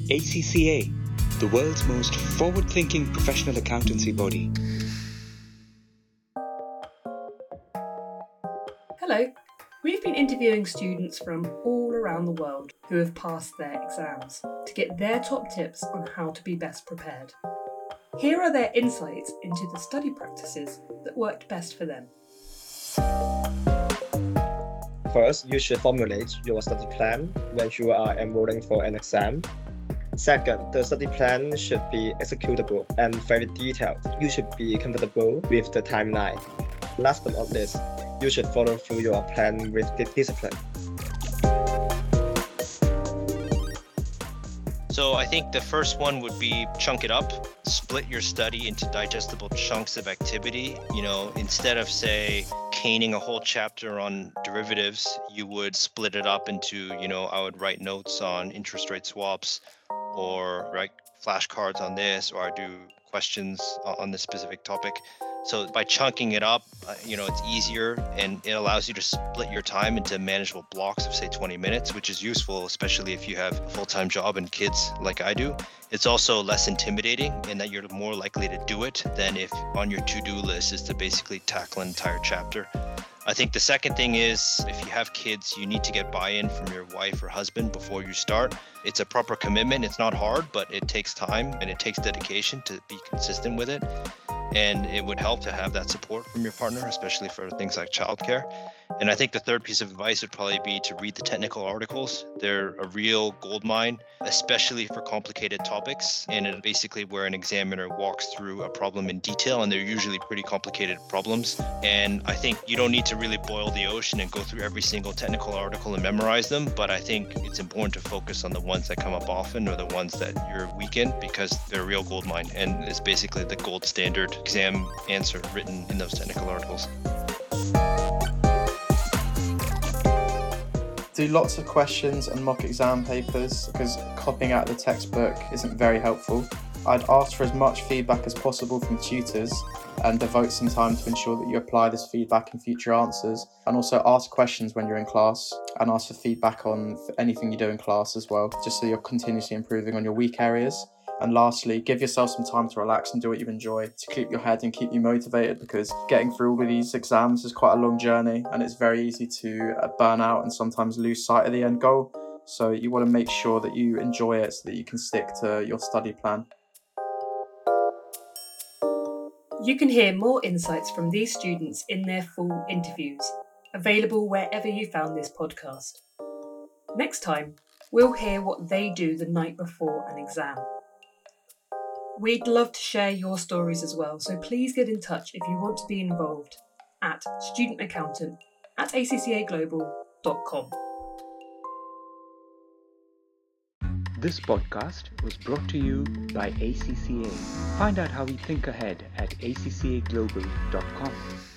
ACCA, the world's most forward-thinking professional accountancy body. Hello, we've been interviewing students from all around the world who have passed their exams to get their top tips on how to be best prepared. Here are their insights into the study practices that worked best for them. First, you should formulate your study plan when you are enrolling for an exam. Second, the study plan should be executable and very detailed. You should be comfortable with the timeline. Last but not least, you should follow through your plan with discipline. So I think the first one would be chunk it up, split your study into digestible chunks of activity. Instead of say caning a whole chapter on derivatives, you would split it up into, I would write notes on interest rate swaps or write flashcards on this, or I do questions on this specific topic. So by chunking it up, it's easier and it allows you to split your time into manageable blocks of say 20 minutes, which is useful, especially if you have a full-time job and kids like I do. It's also less intimidating in that you're more likely to do it than if on your to-do list is to basically tackle an entire chapter. I think the second thing is if you have kids, you need to get buy-in from your wife or husband before you start. It's a proper commitment. It's not hard, but it takes time and it takes dedication to be consistent with it. And it would help to have that support from your partner, especially for things like childcare. And I think the third piece of advice would probably be to read the technical articles. They're a real goldmine, especially for complicated topics. And it's basically where an examiner walks through a problem in detail, and they're usually pretty complicated problems. And I think you don't need to really boil the ocean and go through every single technical article and memorize them. But I think it's important to focus on the ones that come up often or the ones that you're weak in, because they're a real goldmine. And it's basically the gold standard exam answer written in those technical articles. Do lots of questions and mock exam papers, because copying out the textbook isn't very helpful. I'd ask for as much feedback as possible from tutors and devote some time to ensure that you apply this feedback in future answers, and also ask questions when you're in class and ask for feedback on anything you do in class as well, just so you're continuously improving on your weak areas. And lastly, give yourself some time to relax and do what you enjoy to keep your head and keep you motivated, because getting through all of these exams is quite a long journey and it's very easy to burn out and sometimes lose sight of the end goal. So you want to make sure that you enjoy it so that you can stick to your study plan. You can hear more insights from these students in their full interviews, available wherever you found this podcast. Next time, we'll hear what they do the night before an exam. We'd love to share your stories as well, so please get in touch if you want to be involved at studentaccountant@acccaglobal.com. This podcast was brought to you by ACCA. Find out how we think ahead at acccaglobal.com.